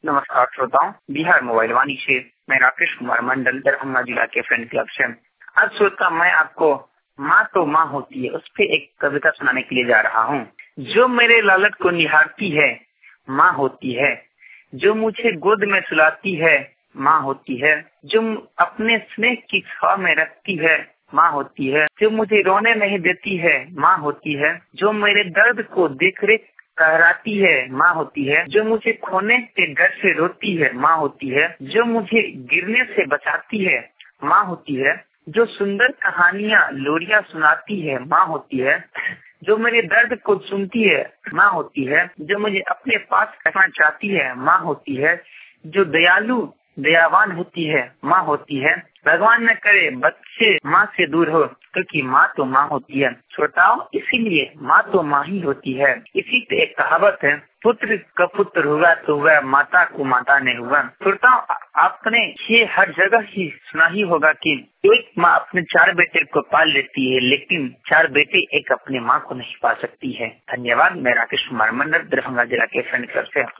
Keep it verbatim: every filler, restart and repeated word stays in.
नमस्कार श्रोताओं, बिहार मोबाइल वाणी से मैं राकेश कुमार मंडल दरभंगा जिला के फ्रेंड क्लब से। आज श्रोता मैं आपको माँ तो माँ होती है उस पे एक कविता सुनाने के लिए जा रहा हूँ। जो मेरे लालट को निहारती है माँ होती है, जो मुझे गोद में सुलाती है माँ होती है, जो अपने स्नेह की छाव में रखती है माँ होती है, जो मुझे रोने नहीं देती है माँ होती है, जो मेरे दर्द को देख रेख कहराती है माँ होती है, जो मुझे खोने के डर से रोती है माँ होती है, जो मुझे गिरने से बचाती है माँ होती है, जो सुंदर कहानियाँ लोरियां सुनाती है माँ होती है, जो मेरे दर्द को सुनती है माँ होती है, जो मुझे अपने पास रखना चाहती है माँ होती है, जो दयालु दयावान होती है माँ होती है। भगवान न करे बच्चे माँ से दूर हो, क्योंकि माँ तो माँ होती है। श्रोताओं, इसीलिए माँ तो माँ ही होती है। इसी पे एक कहावत है, पुत्र का पुत्र हुआ तो हुआ, माता को माता ने हुआ। श्रोताओं, आपने ये हर जगह ही सुना ही होगा कि एक माँ अपने चार बेटे को पाल लेती है, लेकिन चार बेटे एक अपने माँ को नहीं पा सकती है। धन्यवाद। मैं राकेश कुमार मंडल दरभंगा जिला के फ्रेंड क्लब से।